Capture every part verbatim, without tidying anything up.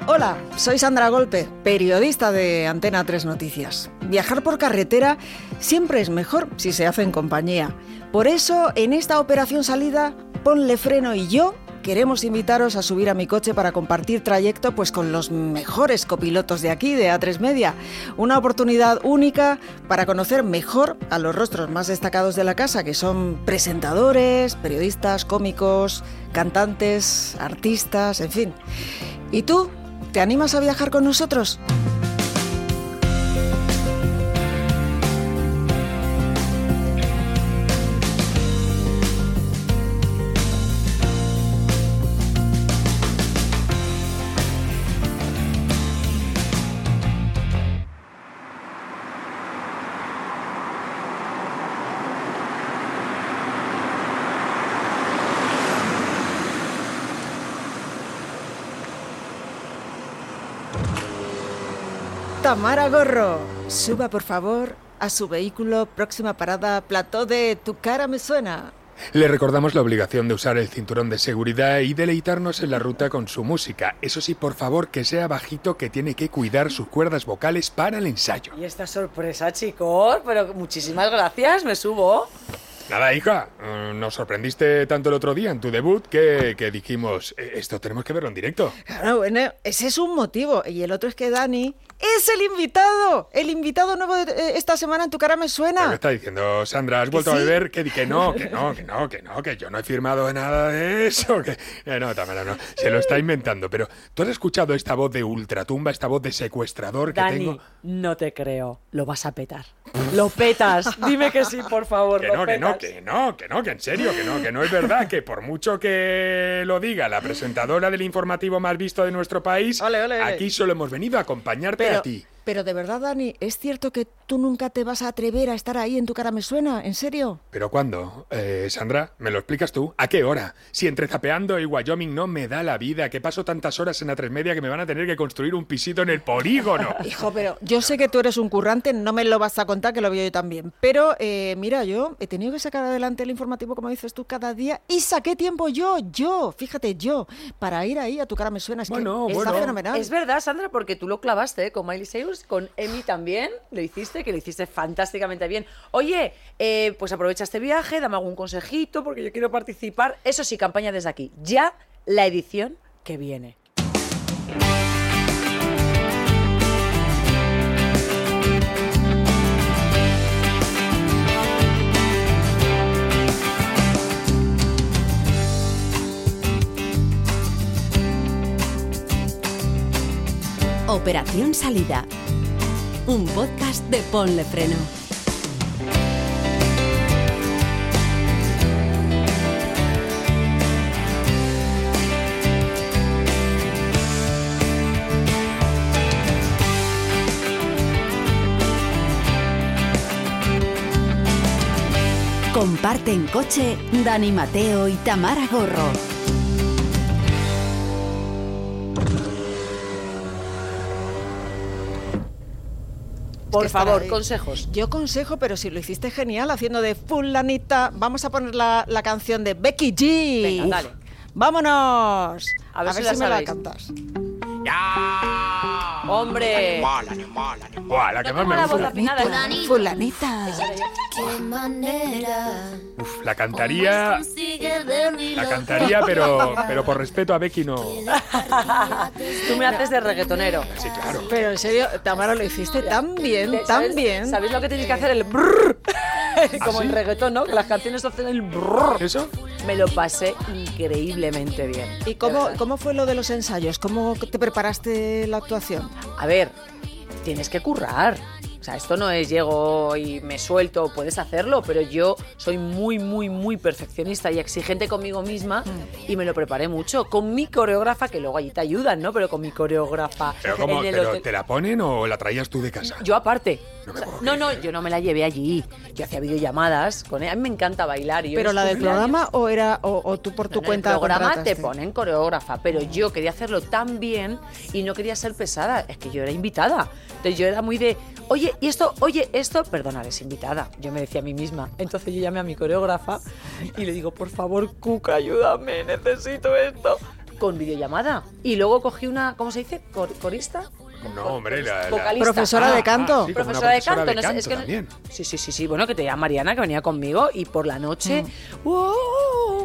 Hola, soy Sandra Golpe, periodista de Antena tres Noticias. Viajar por carretera siempre es mejor si se hace en compañía. Por eso, en esta operación salida, Ponle Freno y yo queremos invitaros a subir a mi coche para compartir trayecto pues con los mejores copilotos de aquí, de A tres Media. Una oportunidad única para conocer mejor a los rostros más destacados de la casa, que son presentadores, periodistas, cómicos, cantantes, artistas, en fin. ¿Y tú? ¿Te animas a viajar con nosotros? Tamara Gorro, suba por favor a su vehículo, próxima parada, plató de Tu cara me suena. Le recordamos la obligación de usar el cinturón de seguridad y deleitarnos en la ruta con su música. Eso sí, por favor, que sea bajito, que tiene que cuidar sus cuerdas vocales para el ensayo. Y esta sorpresa, chicos, pero muchísimas gracias, me subo. Nada, hija, nos sorprendiste tanto el otro día en tu debut que, que dijimos, esto tenemos que verlo en directo. Claro, bueno, ese es un motivo. Y el otro es que Dani es el invitado, el invitado nuevo de esta semana en Tu cara me suena. ¿Qué está diciendo, Sandra? ¿Has vuelto ¿Sí? a beber? Que, que no, que no, que no, que no, que yo no he firmado nada de eso. Que eh, no, Tamara, no, se lo está inventando. Pero, ¿tú has escuchado esta voz de ultratumba, esta voz de secuestrador que Dani, tengo? No te creo, lo vas a petar. Lo petas, dime que sí, por favor. Que lo no, que petas. no, que no, que no, que en serio, que no, que no es verdad, que por mucho que lo diga la presentadora del informativo más visto de nuestro país, ole, ole, ole. Aquí solo hemos venido a acompañarte pero, a ti. Pero de verdad, Dani, ¿es cierto que tú nunca te vas a atrever a estar ahí en Tu cara me suena? ¿En serio? ¿Pero cuándo? Eh, Sandra, ¿me lo explicas tú? ¿A qué hora? Si entre Zapeando y Wyoming no me da la vida, que paso tantas horas en A tres Media que me van a tener que construir un pisito en el polígono. Hijo, pero yo sé que tú eres un currante, no me lo vas a contar, que lo veo yo también. Pero, eh, mira, yo he tenido que sacar adelante el informativo, como dices tú, cada día, y saqué tiempo yo, yo, fíjate, yo, para ir ahí a Tu cara me suena. Es bueno, que bueno. está fenomenal. Es verdad, Sandra, porque tú lo clavaste, ¿eh? Con Miley Cyrus, con Emi también, lo hiciste, que lo hiciste fantásticamente bien. Oye, eh, pues aprovecha este viaje, dame algún consejito, porque yo quiero participar. Eso sí, campaña desde aquí. Ya la edición que viene. Operación Salida, un podcast de Ponle Freno. Comparte en coche Dani Mateo y Tamara Gorro. Por favor, consejos. Yo consejo, pero si lo hiciste genial, haciendo de fulanita. Vamos a poner la, la canción de Becky G. Venga, dale. ¡Vámonos! A ver, a ver si, si, la me sabéis. la cantas. ¡Ya! ¡Hombre! Animal, animal, animal. Buah, la que No más como me la voz gusta. afinada. Fulanita. Fulanita. Qué manera. Uf, la cantaría... La cantaría, pero, pero por respeto a Becky no... Tú me haces de reggaetonero. Sí, claro. Pero en serio, Tamara, lo hiciste tan bien, tan ¿Sabes- bien. ¿Sabéis lo que tenéis que hacer? El brrr. Como ¿Ah, sí? en reggaetón, ¿no? Que las canciones hacen el brrr. ¿Eso? Me lo pasé increíblemente bien. ¿Y de cómo, verdad. cómo fue lo de los ensayos? ¿Cómo te preparaste la actuación? A ver, tienes que currar. O sea, esto no es llego y me suelto, puedes hacerlo, pero yo soy muy, muy, muy perfeccionista y exigente conmigo misma y me lo preparé mucho. Con mi coreógrafa, que luego allí te ayudan, ¿no? Pero con mi coreógrafa ¿Pero cómo? en el ¿Pero hotel- te la ponen o la traías tú de casa? Yo aparte. No O me sea, puedo no, creer. no, yo no me la llevé allí. Yo hacía videollamadas con ella. A mí me encanta bailar. Y yo ¿Pero en la los del cumpleaños- programa o era o, o tú por tu No, cuenta en el programa te contrataste? ponen coreógrafa, pero yo quería hacerlo tan bien y no quería ser pesada. Es que yo era invitada. Entonces yo era muy de, oye, y esto, oye, esto, perdona, eres invitada. Yo me decía a mí misma. Entonces yo llamé a mi coreógrafa y le digo, por favor, Cuca, ayúdame, necesito esto. con videollamada. Y luego cogí una, ¿cómo se dice? Cor- ¿Corista? No, hombre, la, la- Vocalista. Profesora de canto. Ah, sí, como una Profesora de profesora canto, de no sé, canto es que no- también. Sí, sí, sí, sí. Bueno, que tenía Mariana que venía conmigo y por la noche. Mm. ¡wow!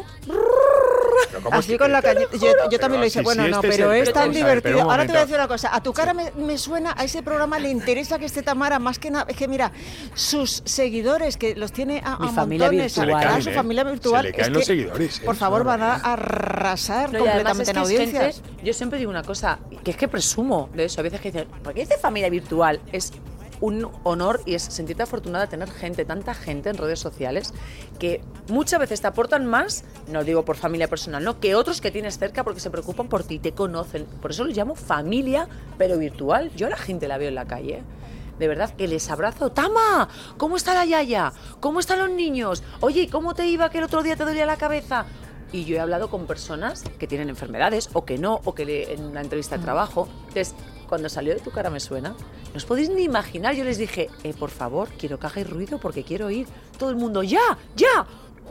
Pero ¿cómo Así es con que- la calle. Yo, yo Pero también lo hice. si- Bueno, si no, este es pero el- es tan pero, divertido. pero un Ahora te voy a momento. decir una cosa. A tu cara me, me suena, a ese programa le interesa que esté Tamara más que nada. Es que mira, sus seguidores, que los tiene a, Mi a familia montones, virtual. a- Se le a caen, su ¿eh? familia virtual. Se le caen es los que, seguidores, ¿eh? Por Es favor, una van a barbaridad. arrasar No, y además completamente es que en es audiencias. gente- yo siempre digo una cosa, que es que presumo de eso. A veces que dicen, ¿por qué dice familia virtual? Es un honor y es sentirte afortunada de tener gente, tanta gente en redes sociales que muchas veces te aportan más, no digo por familia personal, no, que otros que tienes cerca porque se preocupan por ti, te conocen. Por eso los llamo familia, pero virtual. Yo a la gente la veo en la calle. De verdad, que les abrazo. ¡Tama! ¿Cómo está la yaya? ¿Cómo están los niños? Oye, ¿y cómo te iba que el otro día te dolía la cabeza? Y yo he hablado con personas que tienen enfermedades o que no, o que le- en una entrevista de trabajo. Entonces, cuando salió De tu cara me suena, no os podéis ni imaginar, yo les dije, eh, por favor, quiero que hagáis ruido porque quiero ir. Todo el mundo, ¡ya! ¡Ya!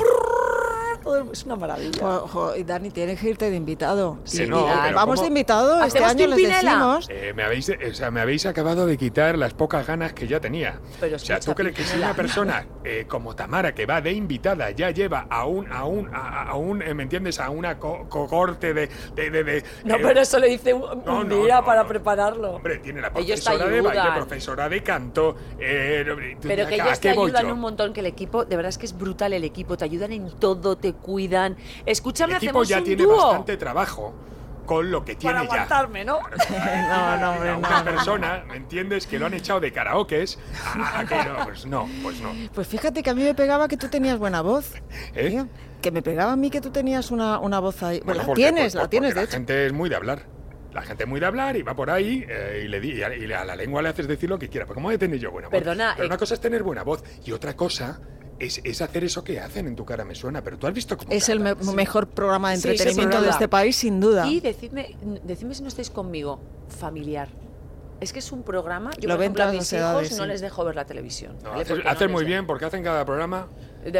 Todo el- Es una maravilla. Jo, jo, y Dani, tienes que irte de invitado. Sí, Y- no, y pero vamos ¿cómo? de invitado este ¿Hacemos año, les Pimpinela? decimos. Eh, me, habéis, o sea, me habéis acabado de quitar las pocas ganas que ya tenía. Pero o sea, escucha, ¿tú crees que si Pimpinela. una persona eh, como Tamara, que va de invitada, ya lleva a un, a un, a, a un eh, ¿me entiendes? A una co- cohorte de... de, de, de, No, eh, pero eso le hice un, no, un no, día no, para no. prepararlo. Hombre, tiene la Ellos te profesora de baile, ayudan. profesora de canto... Eh, tú Pero dirás, que ¿a ellos te qué voy ayudan yo? un montón, que el equipo, de verdad es que es brutal el equipo, te ayudan en todo, te cuidan. Escúchame, El equipo hacemos ya un tiene dúo bastante trabajo con lo que tiene para ya. aguantarme, ¿no? No, no, hombre, A no. una persona, ¿me entiendes? Que lo han echado de karaokes a, a que no, pues no, pues no. Pues fíjate que a mí me pegaba que tú tenías buena voz. ¿Eh? Tío, que me pegaba a mí que tú tenías una, una voz ahí. Bueno, la porque- tienes, pues, la porque tienes, de la hecho. gente es muy de hablar. La gente es muy de hablar y va por ahí eh, y, le di, y a, y a la lengua le haces decir lo que quiera. Pero ¿cómo voy a tener yo buena voz? Perdona, Pero eh, una cosa es tener buena voz y otra cosa es, es hacer eso que hacen en Tu cara me suena. Pero tú has visto cómo Es el me- cantan. mejor programa de Sí, entretenimiento sin de duda. este país, sin duda. Y decidme, decidme si no estáis conmigo, familiar. Es que es un programa, yo Lo por ven ejemplo a todas mis las hijos edades, no sí. les dejo ver la televisión. No, ¿vale? haces Porque no haces les muy dejo. bien porque hacen cada programa. De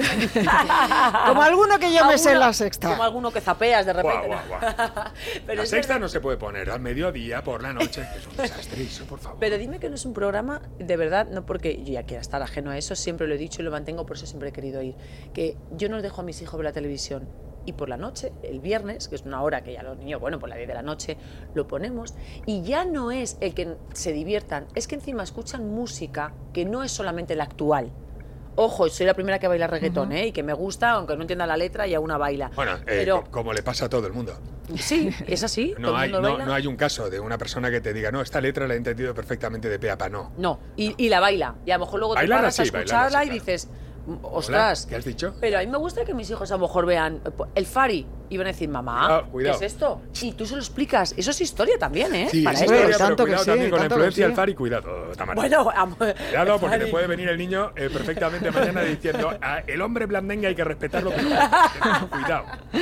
verdad. Como alguno que yo me sé en Alguno- la sexta. Como alguno que zapeas de repente. Guau, guau, guau. Pero La es sexta verdad. no se puede poner al mediodía, por la noche, que es un desastre eso, por favor. Pero dime que no es un programa, de verdad, no porque yo ya quiera estar ajeno a eso, siempre lo he dicho y lo mantengo, por eso siempre he querido ir, que yo no les dejo a mis hijos ver la televisión. Y por la noche, el viernes, que es una hora que ya los niños, bueno, por las diez de la noche, lo ponemos. Y ya no es el que se diviertan, es que encima escuchan música que no es solamente la actual. Ojo, soy la primera que baila reggaetón, ¿eh? Y que me gusta, aunque no entienda la letra, y aún una baila. Bueno, eh, Pero co- como le pasa a todo el mundo. sí, es así. todo No el hay, mundo no, baila. no hay un caso de una persona que te diga, no, esta letra la he entendido perfectamente de pe a pa, no. No, y, y la baila. Y a lo mejor luego te Bailarla paras a sí, bailarla escucharla sí, y claro. dices, ostras. ¿Qué has dicho? Pero a mí me gusta que mis hijos a lo mejor vean eh, el Fari y van a decir, mamá, Cuidado, cuidado. ¿qué es esto? Y tú se lo explicas. Eso es historia también, ¿eh? Sí, Para es esto. Hombre, historia, pero tanto que cuidado sí, también con la tanto que influencia sí. del Fari, cuidado, Tamara. Bueno, am- Cuidado, porque Fari. te puede venir el niño eh, perfectamente mañana diciendo, "Ah, el hombre blandengue hay que respetarlo, pero cuidado.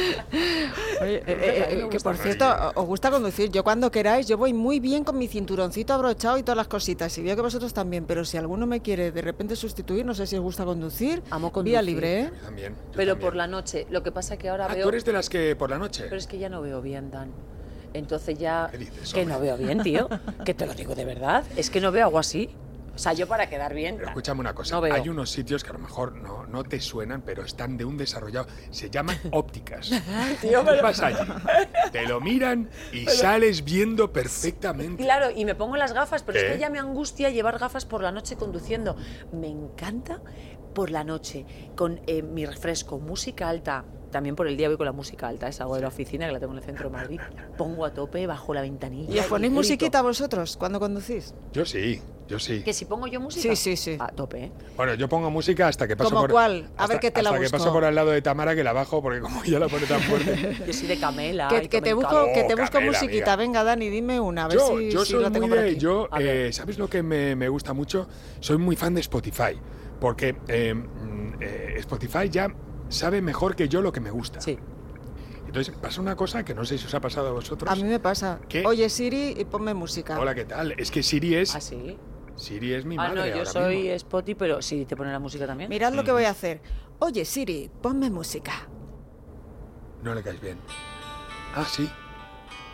Oye, eh, eh, eh, que por cierto, os gusta conducir. Yo cuando queráis, yo voy muy bien con mi cinturoncito abrochado y todas las cositas. Y veo que vosotros también. Pero si alguno me quiere de repente sustituir, no sé si os gusta conducir. Amo Vía conducir. libre, ¿eh? Yo también. yo Pero también. por la noche. Lo que pasa que ahora Ah, veo... tú eres de las que por la noche. Pero es que ya no veo bien, Dan. Entonces ya... ¿Qué dices, que hombre? no veo bien, tío. Que te lo digo de verdad. Es que no veo algo así. O sea, yo para quedar bien... Pero escúchame una cosa, No veo. hay unos sitios que a lo mejor no, no te suenan, pero están de un desarrollado. Se llaman ópticas. Tío, Tú pero- vas allí, te lo miran y sales viendo perfectamente. Claro, y me pongo las gafas, pero ¿Qué? es que ya me angustia llevar gafas por la noche conduciendo. Me encanta por la noche, con eh, mi refresco, música alta. También por el día voy con la música alta, es algo de la oficina que la tengo en el centro de Madrid. Pongo a tope, bajo la ventanilla. ¿Y os ponéis grito. musiquita vosotros cuando conducís? Yo sí, yo sí. Que si pongo yo música. Sí, sí, sí. A tope, ¿eh? Bueno, yo pongo música hasta que paso ¿Cómo por... cuál? A hasta- ver qué te la hasta que busco. paso por al lado de Tamara que la bajo porque como ya la pone tan fuerte. Yo soy de Camela. Que, y que me te busco, encanta. que te Oh, busco Camela, musiquita. amiga. Venga, Dani, dime una. A ver Yo, si, yo si soy la tengo muy por de... aquí. Yo, A ver. eh, ¿sabes lo que me, me gusta mucho? Soy muy fan de Spotify. Porque eh, mm, eh, Spotify ya sabe mejor que yo lo que me gusta. Sí. Entonces pasa una cosa que no sé si os ha pasado a vosotros. A mí me pasa. ¿Qué? Oye, Siri, y ponme música. Hola, ¿qué tal? Es que Siri es... ¿Ah, sí? Siri es mi Ah, madre no, yo ahora soy mismo. Spotify, pero sí, te pone la música también. Mirad lo que voy a hacer. Oye, Siri, ponme música. No le caes bien. Ah, sí.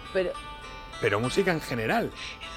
Pero, Pero música en general,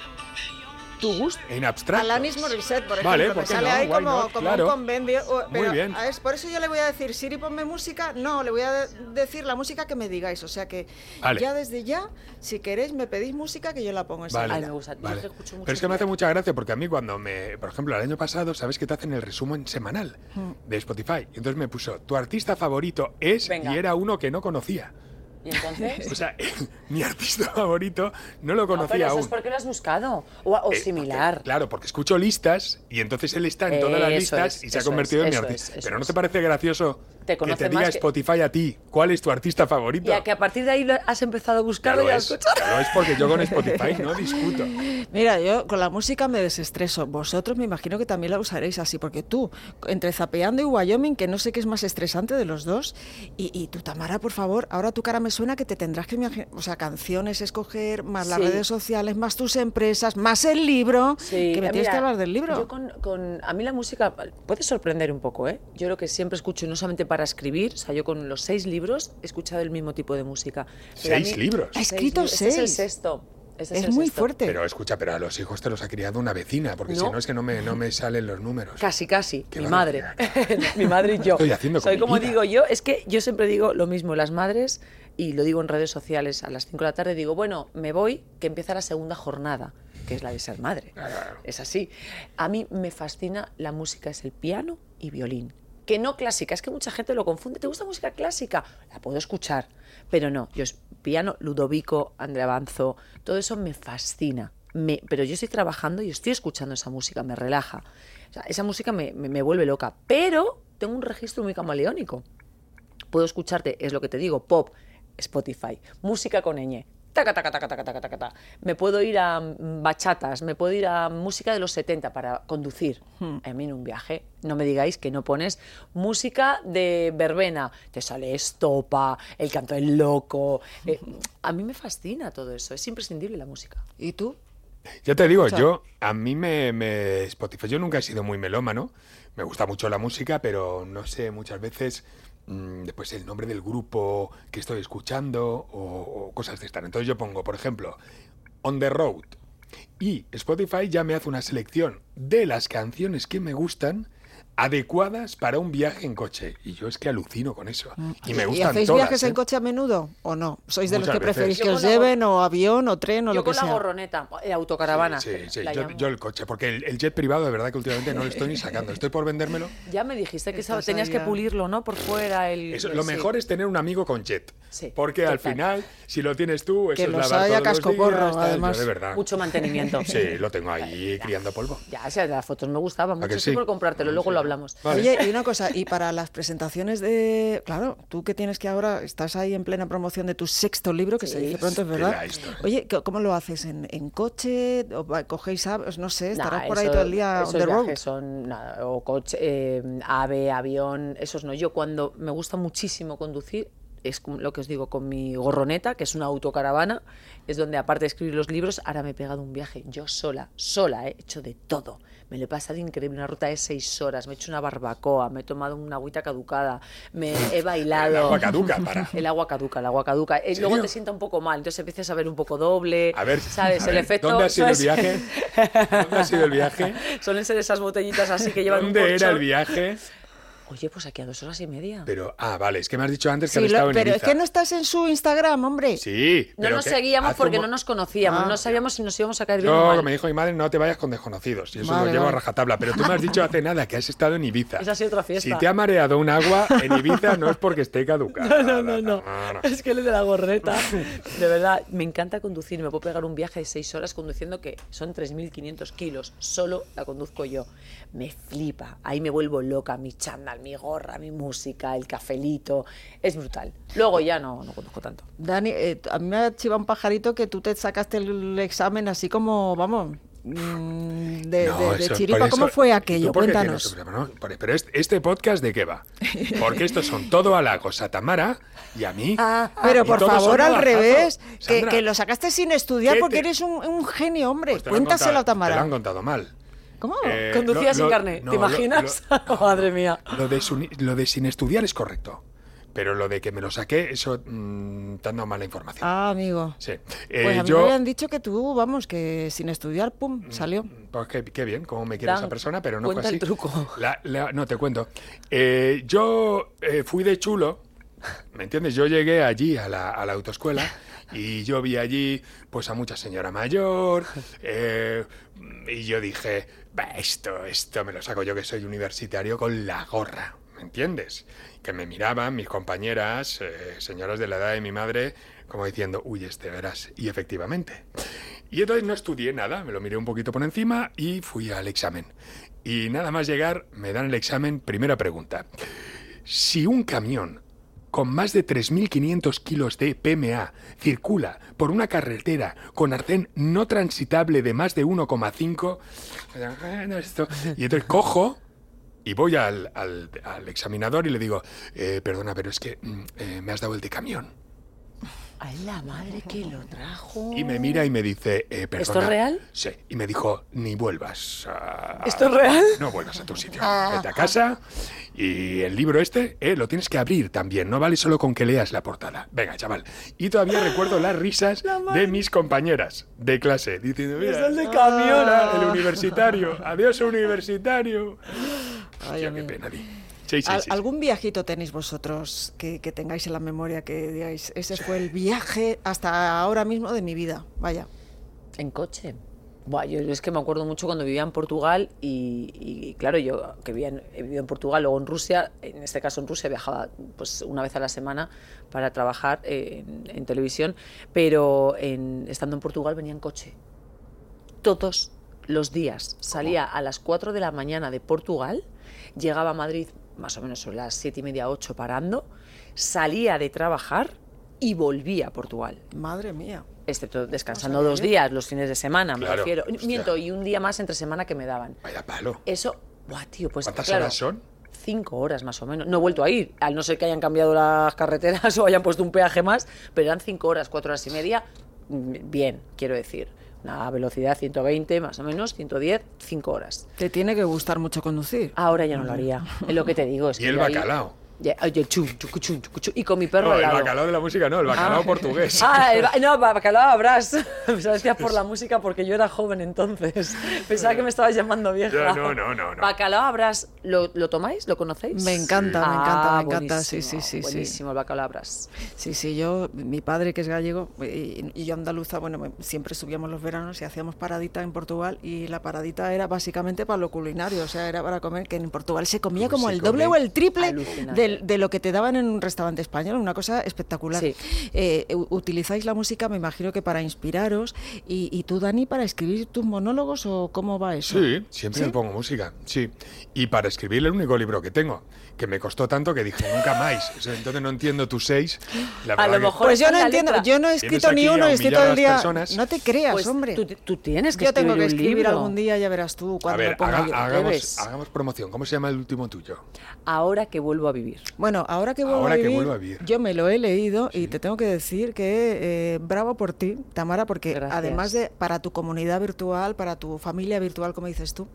¿tu gusto? en abstracto. Alanis Morissette, por ejemplo, Vale, que ¿por qué sale no? ahí Why como, not? como Claro. un compendio. o- Muy pero, bien. a- es por eso yo le voy a decir, Siri, ponme música. No, le voy a de- decir la música que me digáis. O sea que Vale. ya desde ya, si queréis, me pedís música que yo la pongo Vale. enseguida. Ay, me gusta. Yo Vale. es que escucho mucho Pero es que me hace jazz. mucha gracia porque a mí cuando me... Por ejemplo, el año pasado, ¿sabes que te hacen el resumen semanal de Spotify? Y entonces me puso, tu artista favorito es... Venga. Y era uno que no conocía. ¿Y entonces? O sea, mi artista favorito no lo No, conocía pero eso aún. es porque lo has buscado. O, o Eh, similar. porque- claro, porque escucho listas y entonces él está en todas las Eso listas es, y se ha eso convertido es, en mi eso artista. es, eso Pero ¿no es. te parece gracioso Te que conoce te diga más que- Spotify a ti cuál es tu artista favorito? Ya que a partir de ahí lo has empezado a Ya buscarlo lo y a es, escuchar. ya lo es porque yo con Spotify no discuto. Mira, yo con la música me desestreso. Vosotros me imagino que también la usaréis así, porque tú, entre Zapeando y Wyoming, que no sé qué es más estresante de los dos, y, y tú, Tamara, por favor, ahora tu cara me suena que te tendrás que, imagi- o sea, canciones escoger, más las Sí. redes sociales, más tus empresas, más el libro, Sí, que me eh, tienes mira, que hablar del libro. Yo con, con- a mí la música puede sorprender un poco, ¿eh? Yo lo que siempre escucho, y no solamente para escribir, o sea, yo con los seis libros he escuchado el mismo tipo de música. Pero a ¿Seis mí- libros? Ha escrito libros. Este es el seis. sexto. Este Es el muy sexto. fuerte. Pero escucha, pero a los hijos te los ha criado una vecina, porque si No. no es que no me, no me salen los números. Casi, casi. Qué Mi madre. barbaridad. Mi madre y yo. Estoy haciendo con Soy mi como vida. digo yo, es que yo siempre digo lo mismo, las madres, y lo digo en redes sociales a las cinco de la tarde, digo, bueno, me voy, que empieza la segunda jornada, que es la de ser madre. Claro. Es así. A mí me fascina la música, es el piano y violín. Que no clásica, es que mucha gente lo confunde. ¿Te gusta música clásica? La puedo escuchar, pero no. Yo es piano, Ludovico, Andrea Banzo, todo eso me fascina. Me, pero yo estoy trabajando y estoy escuchando esa música, me relaja. O sea, esa música me, me, me vuelve loca. Pero tengo un registro muy camaleónico. Puedo escucharte, es lo que te digo, pop, Spotify, música con ñ. Taca, taca, taca, taca, taca, taca, taca. Me puedo ir a mm, bachatas, me puedo ir a música de los setenta para conducir. A mí en un viaje, no me digáis que no pones música de verbena. Te sale Estopa, El canto del loco. Eh, a mí me fascina todo eso, es imprescindible la música. ¿Y tú? Ya te digo, sea- yo, a mí me, me... Spotify, yo nunca he sido muy melómano. Me gusta mucho la música, pero no sé, muchas veces... mm, Después el nombre del grupo que estoy escuchando o, o cosas de estar. Entonces yo pongo, por ejemplo, On the Road. Y Spotify ya me hace una selección de las canciones que me gustan adecuadas para un viaje en coche. Y yo es que alucino con eso. Y me ¿Y gustan hacéis todas, viajes ¿eh? en coche a menudo o no? ¿Sois de los Muchas que preferís veces. que Yo os con la lleven o avión o tren o Yo lo que con la sea? gorroneta, eh, autocaravana. Sí, sí, sí. la Yo, llamo. yo el coche, porque el, el jet privado de verdad que últimamente no lo estoy ni sacando. Estoy por vendérmelo. Ya me dijiste que Estás tenías ahí que ya. pulirlo, ¿no? Por fuera. El, Eso, el- lo sí. mejor es tener un amigo con jet. Sí, Porque al total. final, si lo tienes tú, eso Que es los lavar haya todos los cascoporro, días, tal, además. yo de verdad. Mucho mantenimiento. Sí, lo tengo ahí criando polvo. Ya, o sea, las fotos me gustaban ¿A mucho. que Estoy sí? por comprártelo, luego lo hablamos. Vale. Oye, y una cosa, y para las presentaciones de... Claro, tú que tienes que ahora, estás ahí en plena promoción de tu sexto libro, que se Sí. dice pronto, es De verdad. la historia. Oye, ¿c- ¿cómo lo haces? ¿En, en coche? ¿O va- cogéis aves? No sé, estarás Nah, por ahí eso- todo el día on esos the road. viajes son nada, o coche, eh, ave, avión, esos no. Yo cuando me gusta muchísimo conducir, es como lo que os digo, con mi gorroneta, que es una autocaravana, es donde aparte de escribir los libros, ahora me he pegado un viaje yo sola, sola, he hecho de todo. Me lo he pasado increíble, una ruta de seis horas, me he hecho una barbacoa, me he tomado una agüita caducada, me he bailado. El agua caduca, para. El agua caduca, el agua caduca. Eh, luego serio? te sienta un poco mal, entonces empiezas a ver un poco doble. A ver, ¿sabes? a el ver, efecto. ¿dónde ha sido el ¿sabes? viaje? ¿Dónde ha sido el viaje? Suelen ser esas botellitas así que llevan un ¿Dónde era corcho. el viaje? Oye, pues aquí a dos horas y media. Pero, ah, vale, es que me has dicho antes que Sí, había lo- estado en pero es Ibiza. que no estás en su Instagram, hombre. Sí, No pero nos que seguíamos hace porque un no mo- nos conocíamos, Ah. no sabíamos si nos íbamos a caer bien o No, mal. que me dijo mi madre, no te vayas con desconocidos. Y eso Vale, lo llevo vale. a rajatabla. Pero tú me has dicho hace nada que has estado en Ibiza. Esa ha sido otra fiesta. Si te ha mareado un agua en Ibiza no es porque esté caducada. No, no, no, no. Es que el de la gorreta. De verdad, me encanta conducir. Me puedo pegar un viaje de seis horas conduciendo que son tres mil quinientos kilos. Solo la conduzco yo. Me flipa. Ahí me vuelvo loca. Mi chándal, mi gorra, mi música, el cafelito. Es brutal. Luego ya no, no conduzco tanto. Dani, eh, a mí me ha chivado un pajarito que tú te sacaste el examen así como, vamos, mm, de, No, de- de eso- chiripa. por ¿Cómo eso- fue ¿tú aquello? por qué Cuéntanos. tienes- no, por- pero este, este podcast, ¿de qué va? Porque estos son todo halagos a Tamara y a mí. Pero y por todos son favor, al navajazos. revés, que, Sandra, que lo sacaste sin estudiar ¿qué porque te- eres un, un genio, hombre. pues te lo han Cuéntaselo a contado- Te lo Tamara. han contado mal. ¿Cómo? Eh, Conducía lo- sin lo- carne, no, ¿te lo- imaginas? lo- Madre mía. Lo de, suni- lo de sin estudiar es correcto. Pero lo de que me lo saqué, eso mmm, te han dado mala información. Ah, amigo. Sí. Eh, pues a mí yo... me habían dicho que tú, vamos, que sin estudiar, pum, salió. Pues qué, qué bien, cómo me quiere Dan, esa persona, pero no fue cuenta así. el truco. La, la, no, te cuento. Eh, yo eh, fui de chulo, ¿me entiendes? Yo llegué allí a la, a la autoescuela y yo vi allí pues a mucha señora mayor eh, y yo dije, esto, esto me lo saco yo que soy universitario con la gorra, ¿me entiendes? Que me miraban mis compañeras, eh, señoras de la edad de mi madre, como diciendo, uy, este verás. Y efectivamente. Y entonces no estudié nada, me lo miré un poquito por encima y fui al examen. Y nada más llegar, me dan el examen, primera pregunta. Si un camión con más de tres mil quinientos kilos de P M A circula por una carretera con arcén no transitable de más de uno coma cinco, y entonces cojo y voy al, al, al examinador y le digo, eh, perdona, pero es que eh, me has dado el de camión. Ay, la madre que lo trajo. Y me mira y me dice, eh, perdona. ¿Esto es real? Sí. Y me dijo, ni vuelvas a... ¿Esto es real? No vuelvas a tu sitio. Vete a casa y el libro este eh, lo tienes que abrir también. No vale solo con que leas la portada. Venga, chaval. Y todavía recuerdo las risas de mis compañeras de clase. Diciendo, mira, es el de camión, el universitario. Adiós, universitario. Ay, Hostia, qué pena, di. Sí, sí, Al, sí, sí. ¿Algún viajito tenéis vosotros que, que tengáis en la memoria que digáis, ese fue el viaje hasta ahora mismo de mi vida? Vaya. En coche. Buah, yo es que me acuerdo mucho cuando vivía en Portugal y, y claro, yo que vivía en, he vivido en Portugal, luego en Rusia, en este caso en Rusia viajaba pues una vez a la semana para trabajar en, en televisión, pero en, estando en Portugal venía en coche. Todos los días. Salía a las cuatro de la mañana de Portugal, llegaba a Madrid más o menos sobre las siete y media, ocho parando, salía de trabajar y volvía a Portugal. Madre mía. Excepto descansando O sea, dos bien. días, los fines de semana, Claro, me refiero. hostia. Miento, y un día más entre semana que me daban. Vaya palo. Eso, buah, tío, pues ¿Cuántas claro, horas son? Cinco horas más o menos. No he vuelto a ir, al no ser que hayan cambiado las carreteras o hayan puesto un peaje más, pero eran cinco horas, cuatro horas y media, bien, quiero decir. Una velocidad ciento veinte, más o menos, ciento diez, cinco horas. Te tiene que gustar mucho conducir. Ahora ya no lo haría. Es lo que te digo. Es Y que el yo ahí- bacalao. Ya, oye, chu, chucu, chu, chucu, chu, y con mi perro No, al el lado. bacalao de la música no, el bacalao Ah. portugués. Ah, el ba- no, bacalao habrás. Me decías por la música porque yo era joven entonces. Pensaba que me estabas llamando vieja. No, no, no, no. Bacalao habrás. ¿Lo, lo tomáis? ¿Lo conocéis? Me encanta, me Ah, encanta, me encanta. Sí, buenísimo, sí, sí, sí. Buenísimo el bacalao habrás. Sí, sí, yo, mi padre que es gallego y, y yo andaluza, bueno, me- siempre subíamos los veranos y hacíamos paradita en Portugal y la paradita era básicamente para lo culinario, o sea, era para comer, que en Portugal se comía Pues como se el doble come o el triple alucinante. del- de, lo que te daban en un restaurante español, una cosa espectacular. Sí. Eh, u- utilizáis la música, me imagino que para inspiraros y, y tú, Dani, para escribir tus monólogos o cómo va eso. Sí, siempre ¿Sí? me pongo música, sí. Y para escribir el único libro que tengo, que me costó tanto que dije, nunca más. O sea, entonces no entiendo tus seis. La A verdad lo que- mejor Pues yo esa no es la entiendo, letra. yo no he Vienes escrito ni aquí uno a y estoy humillar todo a el las día. personas. No te creas, Pues hombre. tú, tú tienes que Yo tengo que escribir un escribir libro. algún día, ya verás tú A cuando ver, me ponga haga- yo. hagamos, Debes. hagamos promoción. ¿Cómo se llama el último tuyo? Ahora que vuelvo a vivir. Bueno, ahora que vuelvo, Ahora a, que vivir, vuelvo a vivir. yo me lo he leído y te tengo que decir que eh, bravo por ti, Tamara, porque Gracias. además de para tu comunidad virtual, para tu familia virtual, como dices tú,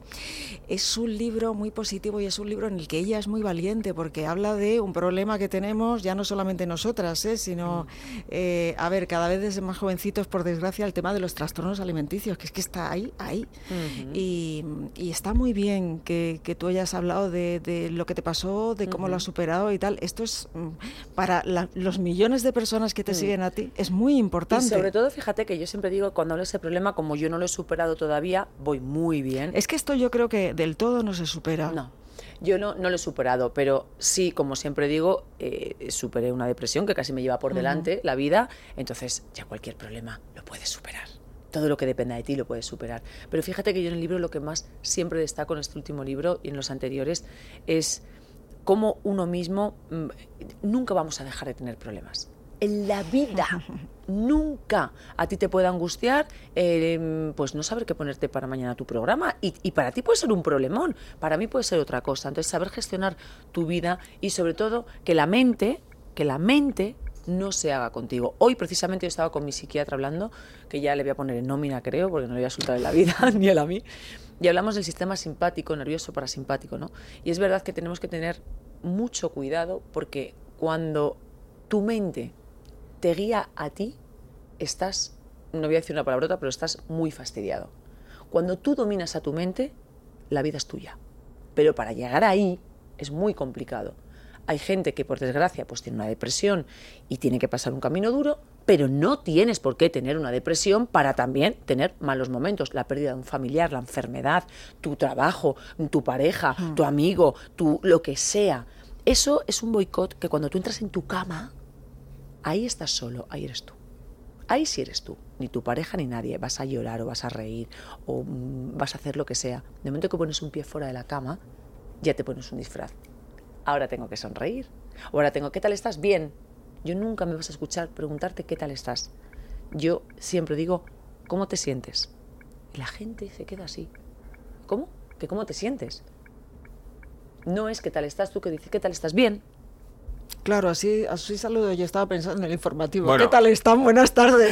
es un libro muy positivo y es un libro en el que ella es muy valiente porque habla de un problema que tenemos ya no solamente nosotras, ¿eh? sino, eh, a ver, cada vez desde más jovencitos, por desgracia, el tema de los trastornos alimenticios, que es que está ahí, ahí. Ujú. Y, y está muy bien que, que tú hayas hablado de, de lo que te pasó, de cómo lo has superado y tal. Esto es, mm, para la- los millones de personas que te siguen a ti, es muy importante. Y sobre todo, fíjate que yo siempre digo, cuando hablo de ese problema, como yo no lo he superado todavía, voy muy bien. Es que esto yo creo que del todo no se supera. No, yo no, no lo he superado, pero sí, como siempre digo, eh, superé una depresión que casi me lleva por delante la vida, entonces ya cualquier problema lo puedes superar. Todo lo que dependa de ti lo puedes superar. Pero fíjate que yo en el libro lo que más siempre destaco en este último libro y en los anteriores es cómo uno mismo mm, nunca vamos a dejar de tener problemas. En la vida, nunca a ti te puede angustiar eh, pues no saber qué ponerte para mañana tu programa y, y para ti puede ser un problemón, para mí puede ser otra cosa. Entonces saber gestionar tu vida y sobre todo que la mente, que la mente no se haga contigo. Hoy precisamente yo estaba con mi psiquiatra hablando, que ya le voy a poner en nómina creo, porque no le voy a soltar en la vida, ni él a mí, y hablamos del sistema simpático, nervioso, parasimpático, ¿no? Y es verdad que tenemos que tener mucho cuidado porque cuando tu mente te guía a ti, estás, no voy a decir una palabrota, pero estás muy fastidiado. Cuando tú dominas a tu mente, la vida es tuya. Pero para llegar ahí es muy complicado. Hay gente que, por desgracia, pues tiene una depresión y tiene que pasar un camino duro, pero no tienes por qué tener una depresión para también tener malos momentos. La pérdida de un familiar, la enfermedad, tu trabajo, tu pareja, mm. tu amigo, tu, lo que sea. Eso es un boicot que cuando tú entras en tu cama, ahí estás solo, ahí eres tú. Ahí sí eres tú, ni tu pareja ni nadie. Vas a llorar o vas a reír o mm, vas a hacer lo que sea. De momento que pones un pie fuera de la cama, ya te pones un disfraz. Ahora tengo que sonreír. Ahora tengo, ¿qué tal estás? Bien. Yo nunca me vas a escuchar preguntarte qué tal estás. Yo siempre digo, ¿cómo te sientes? Y la gente se queda así. ¿Cómo? ¿Que cómo te sientes? No es qué tal estás, tú que dices, ¿qué tal estás? Bien. Claro, así, así saludo. Yo estaba pensando en el informativo. Bueno. ¿Qué tal están? Buenas tardes.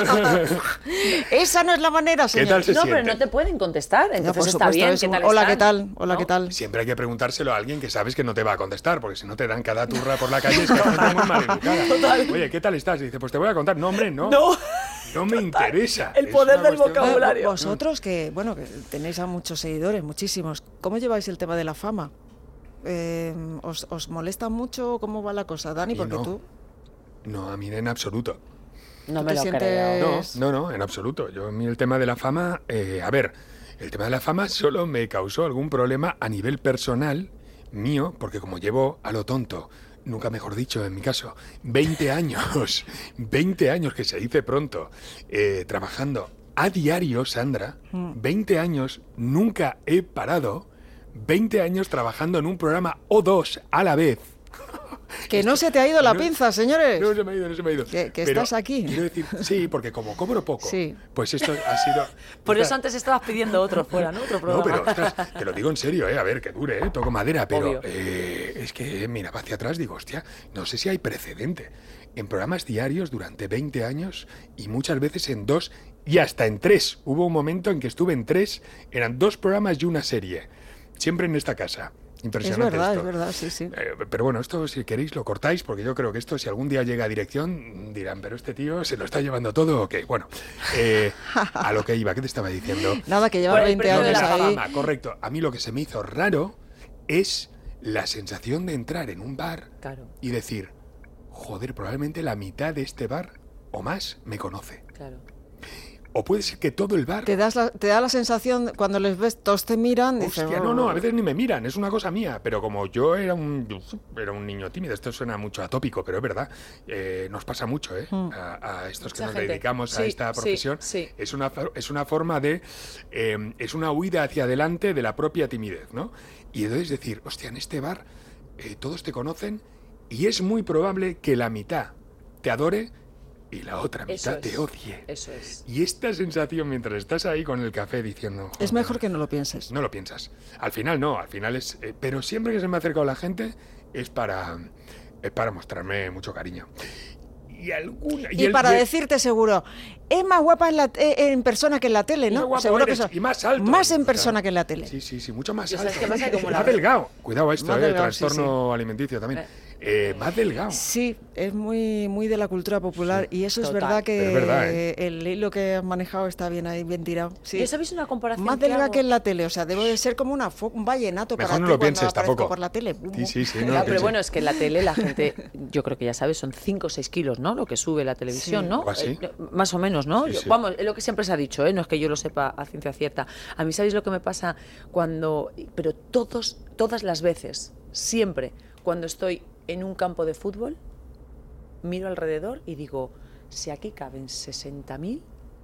Esa no es la manera, señor. ¿Qué tal se No, siente? pero no te pueden contestar, entonces No, por está supuesto, bien. es ¿Qué un, tal hola, están? ¿qué tal? Hola, ¿No? ¿qué tal? Siempre hay que preguntárselo a alguien que sabes que no te va a contestar, porque si no te dan cada turra por la calle, es que hay gente muy mal educada. Total. Oye, ¿qué tal estás? Y dice, pues te voy a contar. No, hombre, no. No. No me interesa. El Es poder una del cuestión- vocabulario. Vosotros, que bueno, que tenéis a muchos seguidores, muchísimos, ¿cómo lleváis el tema de la fama? Eh, ¿os, ¿Os molesta mucho? ¿Cómo va la cosa, Dani? Y Porque no. tú... No, a mí en absoluto. No ¿Tú me te lo sientes- creo. No, Es- no, no, en absoluto. Yo a mí el tema de la fama, eh, a ver, el tema de la fama solo me causó algún problema a nivel personal mío, porque como llevo a lo tonto, nunca mejor dicho en mi caso, veinte años, veinte años que se dice pronto, eh, trabajando a diario, Sandra, veinte años, nunca he parado, veinte años trabajando en un programa o dos a la vez. Que no se te ha ido la no- pinza, señores. No se me ha ido, no se me ha ido. Que- que Pero estás aquí. Quiero decir, sí, porque como cobro poco, Sí. pues esto ha sido... Por esta- eso antes estabas pidiendo otro fuera, ¿no? Otro No, programa. pero ostras, te lo digo en serio, ¿eh? A ver, que dure, ¿eh? Toco madera, pero Obvio. eh, es que miraba hacia atrás, digo, hostia, no sé si hay precedente. En programas diarios durante veinte años y muchas veces en dos y hasta en tres. Hubo un momento en que estuve en tres, eran dos programas y una serie. Siempre en esta casa. Es Impresionante verdad, esto. es verdad, sí, sí. Eh, pero bueno, esto si queréis lo cortáis, porque yo creo que esto si algún día llega a dirección dirán, pero este tío se lo está llevando todo, ok. Bueno, eh, a lo que iba, ¿qué te estaba diciendo? Nada, que lleva Por el veinte premio de años la ahí. Fama, correcto. A mí lo que se me hizo raro es la sensación de entrar en un bar Claro, y decir, joder, probablemente la mitad de este bar o más me conoce. claro. O puede ser que todo el bar... Te, das la- te da la sensación, cuando les ves, todos te miran, dices... Hostia, no, no, a veces ni me miran, es una cosa mía, pero como yo era un, era un niño tímido, esto suena mucho atópico, pero es verdad, eh, nos pasa mucho, ¿eh? A, a estos que Mucha nos gente. dedicamos a Sí, esta sí, profesión, sí. Es, una, for- es una forma de, eh, es una huida hacia adelante de la propia timidez, ¿no? Y entonces decir, hostia, en este bar eh, todos te conocen y es muy probable que la mitad te adore y la otra Eso mitad es. te odie. Eso es. Y esta sensación mientras estás ahí con el café diciendo... Es "Joder, mejor que no lo pienses. no lo piensas. Al final no, al final es... eh, pero siempre que se me ha acercado la gente es para, es para mostrarme mucho cariño. Y alguna... Y, el- para y- decirte seguro, es más guapa en, la, eh, en persona que en la tele, y ¿no? más guapo Seguro eres, que eso. y más alto. Más en O sea, persona que en la tele. Sí, sí, sí, mucho más ¿Y alto. sabes qué pasa? Como la- Más delgado. Cuidado a esto, Más eh, delgado, sí, trastorno alimenticio también. Eh, más delgado. Sí, es muy, muy de la cultura popular y eso es Total. verdad que Pero es verdad, ¿eh? el hilo que has manejado está bien ahí, bien tirado. Sí. ¿Y sabéis una comparación Más que delgada hago? que en la tele, o sea, debe de ser como una fo- un vallenato Mejor para no ti lo cuando pienses aparezco tampoco. por la tele. Sí, sí, sí. No Ya, lo pero pienses. bueno, es que en la tele la gente, yo creo que ya sabes, son cinco o seis kilos, ¿no? Lo que sube la televisión, Sí. ¿no? ¿O así? Eh, más o menos, ¿no? Sí, Yo- sí. Vamos, es lo que siempre se ha dicho, ¿eh? No es que yo lo sepa a ciencia cierta. A mí, ¿sabéis lo que me pasa cuando... Pero todos, todas las veces, siempre, cuando estoy en un campo de fútbol, miro alrededor y digo, si aquí caben sesenta mil,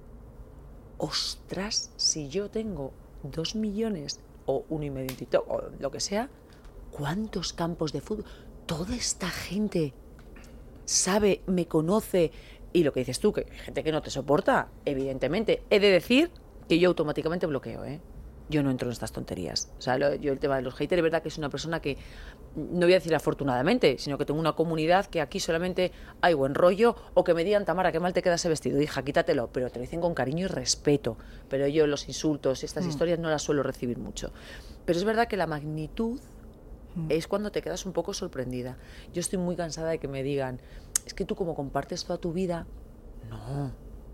ostras, si yo tengo dos millones o uno y medio en TikTok, o lo que sea, ¿cuántos campos de fútbol? Toda esta gente sabe, me conoce, y lo que dices tú, que hay gente que no te soporta, evidentemente. He de decir que yo automáticamente bloqueo, ¿eh? Yo no entro en estas tonterías. O sea, lo- yo el tema de los haters, es verdad que es una persona que, no voy a decir afortunadamente, sino que tengo una comunidad que aquí solamente hay buen rollo, o que me digan, Tamara, qué mal te queda ese vestido, hija, quítatelo, pero te lo dicen con cariño y respeto. Pero yo los insultos y estas historias no las suelo recibir mucho. Pero es verdad que la magnitud es cuando te quedas un poco sorprendida. Yo estoy muy cansada de que me digan, es que tú como compartes toda tu vida, no,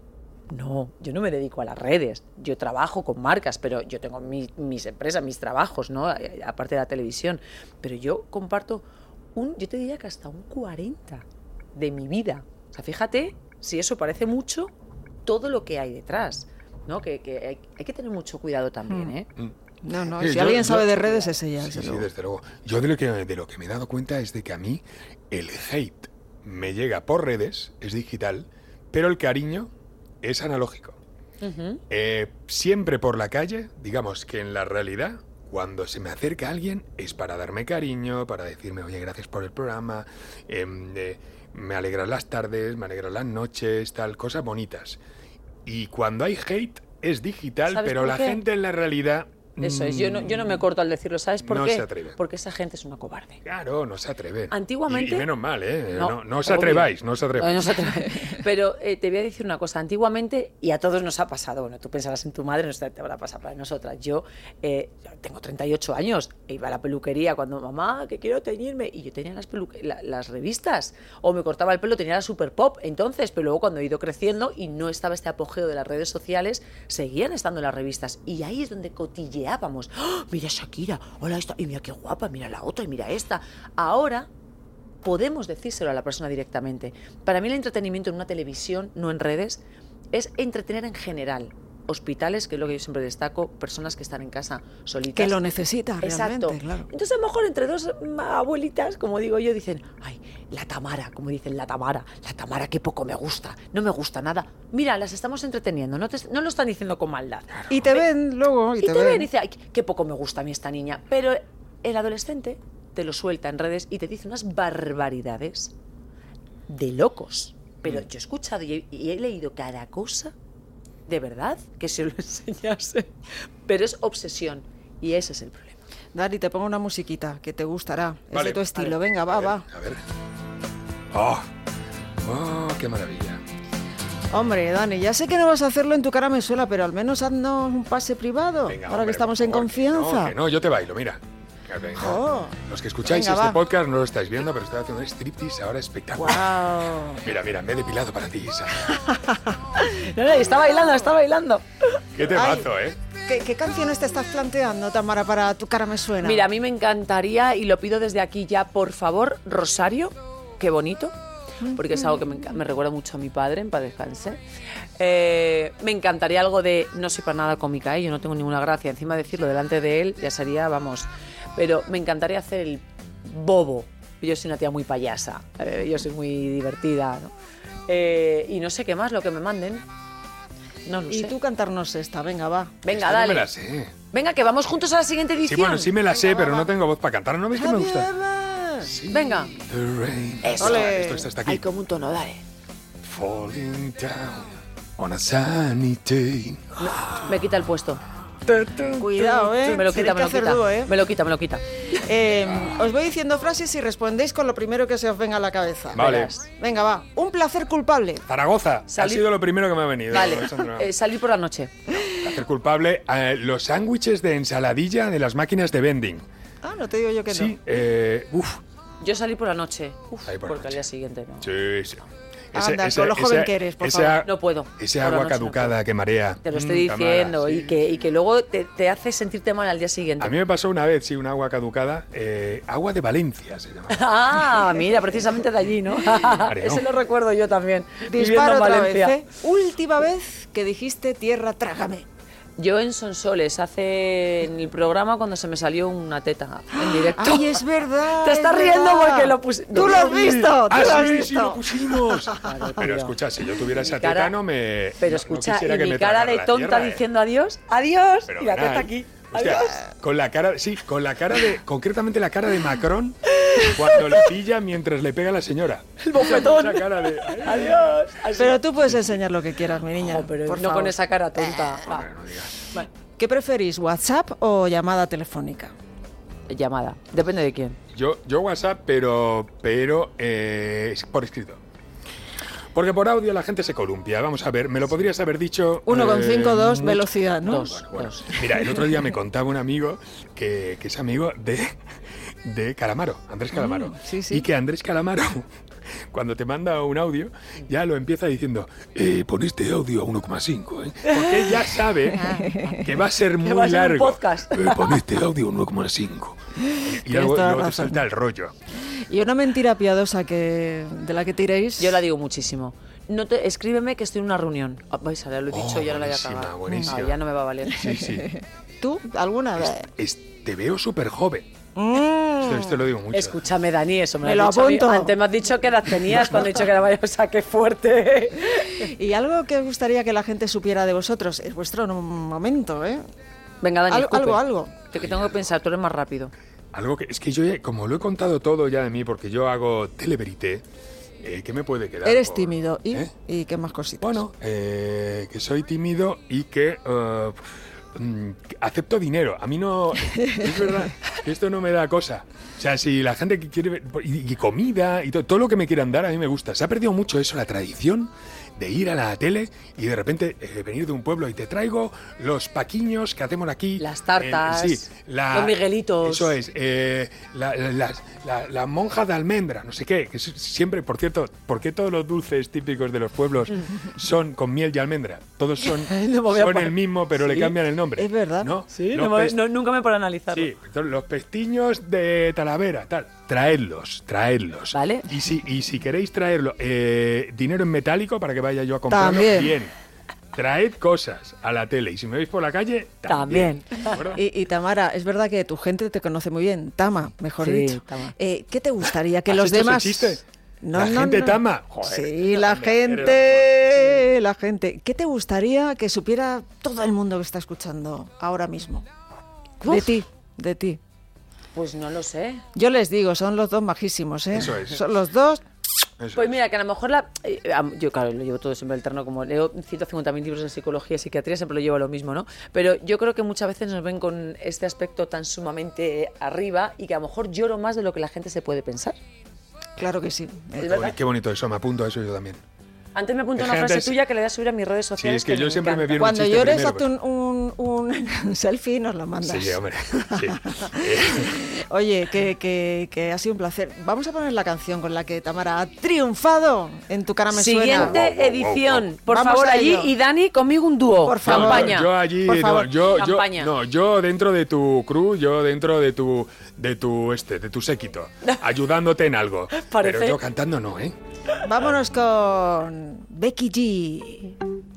no, yo no me dedico a las redes, yo trabajo con marcas, pero yo tengo mi, mis empresas, mis trabajos, ¿no? Aparte de la televisión, pero yo comparto un, yo te diría que hasta un cuarenta de mi vida. O sea, fíjate, si eso parece mucho, todo lo que hay detrás, ¿no? Que, que hay, hay que tener mucho cuidado también, ¿eh? Mm. No, no, Sí, si yo- alguien yo- sabe de redes es ella. Sí, desde sí, luego. desde luego. Yo de lo, que, de lo que me he dado cuenta es de que a mí el hate me llega por redes, es digital, pero el cariño es analógico. Uh-huh. Eh, siempre por la calle, digamos que en la realidad, cuando se me acerca alguien es para darme cariño, para decirme, oye, gracias por el programa, eh, eh, me alegran las tardes, me alegran las noches, tal, cosas bonitas. Y cuando hay hate es digital, ¿Sabes pero por la qué? gente en la realidad... Eso es, yo no, yo no me corto al decirlo, ¿sabes por No qué? se atreve. Porque esa gente es una cobarde. Claro, no se atreve. Antiguamente- Y, y menos mal, ¿eh? No, No, no os obvio. atreváis, no os No, atreváis. no se atreve. Pero eh, te voy a decir una cosa. Antiguamente, y a todos nos ha pasado, bueno, tú pensarás en tu madre, no sé, te habrá pasado para nosotras. Yo eh, tengo treinta y ocho años, e iba a la peluquería cuando, mamá, que quiero teñirme, y yo tenía las, pelu- la- las revistas, o me cortaba el pelo, tenía la Super Pop, entonces, pero luego cuando he ido creciendo y no estaba este apogeo de las redes sociales, seguían estando las revistas, y ahí es donde cotilleábamos. ¡Oh, mira Shakira, hola esta, y mira qué guapa, mira la otra, y mira esta! Ahora podemos decírselo a la persona directamente. Para mí el entretenimiento en una televisión, no en redes, es entretener en general. Hospitales, que es lo que yo siempre destaco, personas que están en casa solitas. Que lo necesita Exacto. realmente, claro. Entonces a lo mejor entre dos mm, abuelitas, como digo yo, dicen, ay, la Tamara, como dicen, la Tamara, la Tamara, qué poco me gusta, no me gusta nada. Mira, las estamos entreteniendo, no, te- no lo están diciendo con maldad. Y te ven luego, y, Y te ven y dice, ay, qué poco me gusta a mí esta niña. Pero el adolescente te lo suelta en redes y te dice unas barbaridades de locos. Pero yo he escuchado y he, y he leído cada cosa, de verdad, que se lo enseñase. Pero es obsesión y ese es el problema. Dani, te pongo una musiquita que te gustará. Es Vale, de tu estilo. vale. Venga, va, A ver, va. A ver. ¡Oh! ¡Oh, qué maravilla! Hombre, Dani, ya sé que no vas a hacerlo en tu cara me suela, pero al menos haznos un pase privado. Venga, ahora hombre, que estamos por en favor, confianza. Que no, que no, yo te bailo, mira. Venga. Oh. Los que escucháis Venga, este va. podcast no lo estáis viendo, pero estoy haciendo un striptease ahora espectacular. Wow. Mira, mira, me he depilado para ti, Isa. No, no, está bailando, está bailando. Qué temazo, ¿eh? ¿Qué, ¿Qué canciones te estás planteando, Tamara, para tu cara me suena? Mira, a mí me encantaría, y lo pido desde aquí ya, por favor, Rosario, qué bonito, porque es algo que me, enca- me recuerda mucho a mi padre, en paz descanse. Eh, me encantaría algo de, no soy para nada cómica, ¿eh? Yo no tengo ninguna gracia, encima decirlo delante de él ya sería, vamos, pero me encantaría hacer el bobo. Yo soy una tía muy payasa, eh, yo soy muy divertida, ¿no? Eh, y no sé qué más, lo que me manden. No lo Y sé. tú cantarnos esta, venga, va. Venga, Esta dale. No me la sé. Venga, que vamos juntos a la siguiente Sí, edición. bueno, sí me la sé, Venga, pero va, no va. tengo voz para cantar. ¿No ves que me gusta? Javier. Sí. Venga. The rain. Eso. Ole. Esto, esto está aquí. Hay como un tono, dale. Falling down on a sunny day. Me quita el puesto. Cuidado, ¿eh? Me lo Tenéis quita, me que lo hacer quita. dúo, ¿eh? Me lo quita, me lo quita. Eh, os voy diciendo frases y respondéis con lo primero que se os venga a la cabeza. Vale. Verás. Venga, va. Un placer culpable. Zaragoza. Salir- Ha sido lo primero que me ha venido. Vale, Alessandra. eh, salir por la noche. Hacer culpable eh, los sándwiches de ensaladilla de las máquinas de vending. Ah, no te digo yo que Sí, eh, uf, Yo salir por la noche. Uf, Salir por la porque al noche. día siguiente no. sí, sí. Anda, con lo joven que eres, por ese favor. a- No puedo. Ese Por la agua noche no caducada puedo. que marea. Te lo estoy Mm, Tamara, diciendo sí. y, que, y que luego te, te hace sentirte mal al día siguiente. A mí me pasó una vez, sí, un agua caducada. eh, agua de Valencia se llama. Ah, mira, precisamente de allí, ¿no? Ese lo recuerdo yo también. viviendo Disparo en otra vez, Valencia. ¿eh? Última vez que dijiste tierra, trágame. Yo en Sonsoles, hace en el programa cuando se me salió una teta en directo. ¡Ay, es verdad! Te es estás riendo verdad! porque lo puse- ¡Tú no, lo has no, visto! ¡Tú ¡Ah, lo has sí, visto! sí, lo pusimos! Claro, Pero tío. escucha, si yo tuviera esa Mi teta, cara- no me. Pero no- no escucha, quisiera y que mi me cara tragara de la tonta tierra, ¿eh? diciendo adiós, adiós, Pero y la nada, teta ¿eh? aquí. Hostia, Adiós. con la cara, sí, con la cara de, concretamente la cara de Macron cuando le pilla mientras le pega a la señora. El bofetón. Esa cara de. Adiós. Así. Pero tú puedes enseñar lo que quieras, mi niña. Ojo, pero por no favor. con esa cara tonta. Va. Bueno, no digas. Vale. ¿Qué preferís, WhatsApp o llamada telefónica? Llamada. Depende de quién. Yo, yo WhatsApp, pero, pero eh, por escrito. Porque por audio la gente se columpia. Vamos a ver, me lo podrías haber dicho. uno coma cinco, dos, mucho- velocidad, ¿no? Dos. Bueno, mira, el otro día me contaba un amigo que, que es amigo de, de Calamaro, Andrés Calamaro. Mm, sí, sí. Y que Andrés Calamaro, cuando te manda un audio, ya lo empieza diciendo, eh, pon este audio a uno coma cinco, ¿eh? Porque él ya sabe que va a ser muy que va a ser largo. un podcast. Eh, pon este audio a uno coma cinco. Y, y luego, luego te salta el rollo. Y una mentira piadosa que de la que tiréis. Yo la digo muchísimo. No te, escríbeme que estoy en una reunión. Ah, vais a ver, lo he dicho, Oh, ya no la voy a buenísima, acabar. buenísima. Ah, ya no me va a valer. Sí, sí. ¿Tú? ¿Alguna vez? Es- te veo súper joven. Mm. Esto, esto lo digo mucho. Escúchame, Dani, eso me, Me lo lo has dicho a mí. apunto. Antes me has dicho qué edad tenías cuando he dicho que era mayor. O sea, qué fuerte. Y algo que os gustaría que la gente supiera de vosotros. Es vuestro momento, ¿eh? Venga, Dani, Algo, escupe. algo, algo. Que tengo que pensar, tú eres más rápido. Algo que es que yo, ya- como lo he contado todo ya de mí, porque yo hago televerité, eh, ¿qué me puede quedar? Eres por- tímido. ¿Y, ¿Eh? ¿Y qué más cositas? Bueno, eh, que soy tímido y que eh, mm, que acepto dinero. A mí no... Es verdad, que esto no me da cosa. O sea, si la gente que quiere... ver- Y, y comida y todo, todo lo que me quieran dar a mí me gusta. Se ha perdido mucho eso, la tradición de ir a la tele y de repente eh, venir de un pueblo y te traigo los paquiños que hacemos aquí. Las tartas, Eh, sí, la- los miguelitos. Eso es. eh, la, la, las- la- la monja de almendra, no sé qué. Que es- siempre, por cierto, ¿por qué todos los dulces típicos de los pueblos son con miel y almendra? Todos son, No me voy a son poner- el mismo, pero le Sí. cambian el nombre. Es verdad. ¿No? Sí, Los no me- pes- no- nunca me puedo analizarlo. Sí, entonces, los pestiños de Talavera, tal. Traedlos, traedlos. Vale. Y si, y si queréis traerlo, eh, dinero en metálico para que vaya yo a comprarlo, También. bien. Traed cosas a la tele y si me veis por la calle, también. También. ¿De acuerdo? Y, y Tamara, es verdad que tu gente te conoce muy bien. Tama, mejor Sí, dicho. Tama. Eh, ¿Qué te gustaría que ¿Has los hecho ese demás... chiste? No, La no, gente no. Tama. Joder. Sí, la Anda, gente, la gente. ¿Qué te gustaría que supiera todo el mundo que está escuchando ahora mismo? De Uf. ti, de ti. Pues no lo sé. Yo les digo, son los dos majísimos, ¿eh? Eso es. Son los dos. Eso Pues es. mira, que a lo mejor la... eh, am- yo, claro, lo llevo todo siempre alterno, como leo ciento cincuenta mil libros de psicología y psiquiatría, siempre lo llevo a lo mismo, ¿no? Pero yo creo que muchas veces nos ven con este aspecto tan sumamente arriba y que a lo mejor lloro más de lo que la gente se puede pensar. Claro que sí. Es Qué verdad. boni- Qué bonito eso, me apunto a eso yo también. Antes me apunto Es una que frase antes- tuya que le voy a subir a mis redes Sí, sociales. es que yo siempre me encanta. viene un Cuando chiste llores, primero, hazte un, un, un selfie y nos lo mandas. Sí, hombre. Sí. Eh, Oye, que, que, que ha sido un placer. Vamos a poner la canción con la que Tamara ha triunfado en Tu cara me suena. Siguiente Wow, wow, wow, edición. wow. Por Vamos favor, a allí ello. y Dani conmigo un dúo. Por favor. Campaña. Yo, yo allí, Por no, favor. yo, yo, Campaña. no, yo dentro de tu crew, yo dentro de tu, de tu, este, de tu séquito, ayudándote en algo. Parece- Pero yo cantando no, ¿eh? Vámonos con Becky G.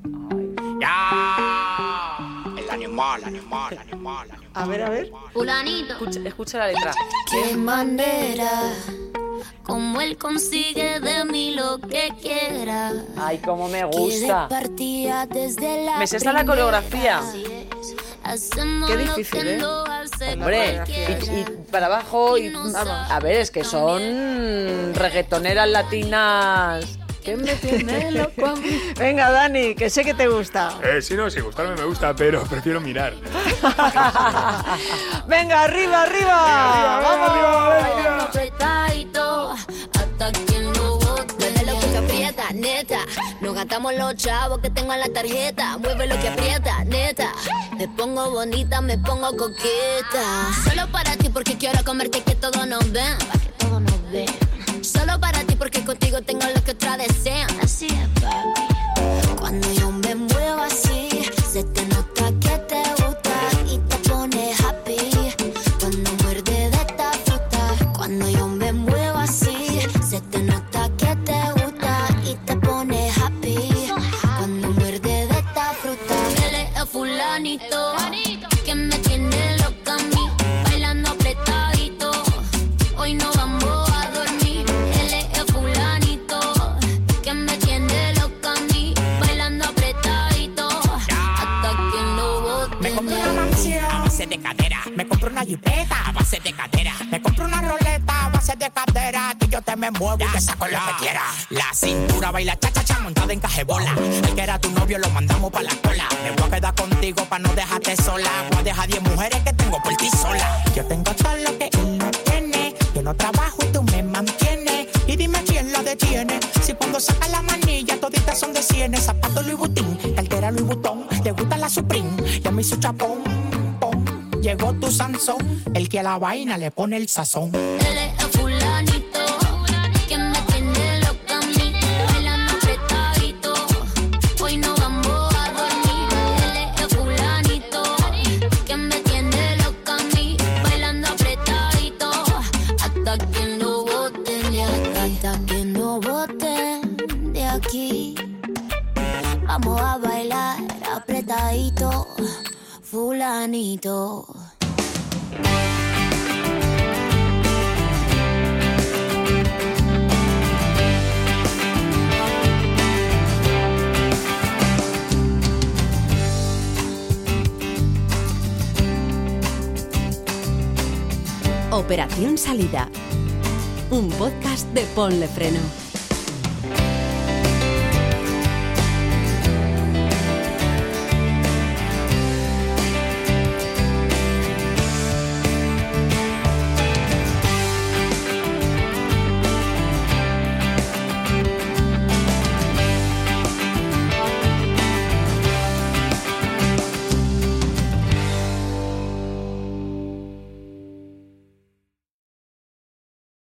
Ya, el animal, animal, animal, animal. A ver, a ver. Fulanito, Escucha, escucha la letra. qué manera, como él consigue de mí lo que quiera. Ay, cómo me Que gusta. de partida desde la Me sé hasta la primera. coreografía. Así es, hacemos Qué lo difícil, que ¿eh? lo hace Hombre, y, y para abajo y vamos. A ver, es que son reggaetoneras latinas. ¿Qué me tiene loco a mí? Venga, Dani, que sé que te gusta. Eh, sí, no, sí, gustarme me gusta, pero prefiero mirar. Venga, arriba, arriba. Bailando apretadito, hasta que lo bote. Mueve lo que aprieta, neta. Nos gastamos los chavos que tengo en la tarjeta. Mueve lo que aprieta, neta. Me pongo bonita, me pongo coqueta. Solo para ti porque quiero comerte que todos nos ven. Pa' que todos nos ven. Solo para ti porque contigo tengo lo que otras desean. Así es, papi. Cuando yo me muevo así, se te nota que te gusta y te pone happy. Cuando muerde de esta fruta, cuando yo me muevo así, se te nota que te gusta y te pone happy. Cuando muerde de esta fruta, él es el fulanito que me tiene loca a mí, bailando apretadito. Hoy no vamos a dormir. Él es el fulanito que me tiene loca a mí, bailando apretadito hasta que lo bote. Me compro una mansión a base de cadera. Me compro una jipeta a base de cadera. Me compro una roleta a base de cadera. Que yo te me muevo y te saco lo que quiera. La cintura baila cha cha cha montada en cajebola. El que era tu novio lo mandamos pa' la cola. Me voy a quedar contigo pa' no dejarte sola. Voy a dejar diez mujeres que tengo por ti sola. Yo tengo todo lo que él no tiene. Yo no trabajo y tú me mantienes. Y dime quién la detiene. Si cuando saca la manilla toditas son de cienes. Zapato Louis Vuitton, cartera Louis Vuitton. Le gusta la Supreme y a mí su chapón. Pom, Llegó tu Sansón, el que a la vaina le pone el sazón. Él es el fulanito, que me tiene loca a mí, bailando apretadito. Hoy no vamos a dormir. Él es el fulanito, que me tiene loca a mí, bailando apretadito. Hasta que no boten de aquí, hasta que no boten de aquí. Vamos a bailar apretadito, fulanito. Operación Salida. Un podcast de Ponle Freno.